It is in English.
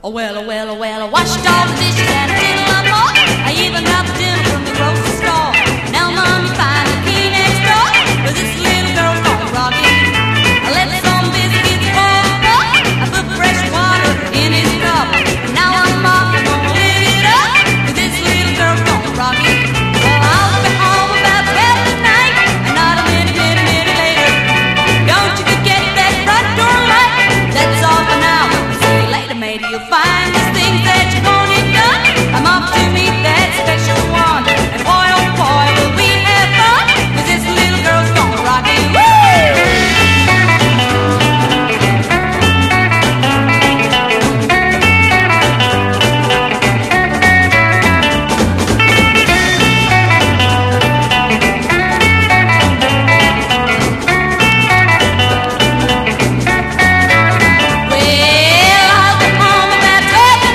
Oh well, oh well, oh well, I washed all the dishes and I did a lot more. I even got the dinner from the grocery store. Now mom, you find the key next door, 'cause this little girl's gonna rock it. I let some biscuits fall apart. I put fresh water in his cup. Now I'm off, I'm gonna live it up, 'cause this little girl's gonna rock it. Well, I'll be home about 12 tonight, and not a minute later. Don't you forget that front door light. That's all for now. See you later, matey. You'll find these things that you wanted done. I'm off to meet that special one.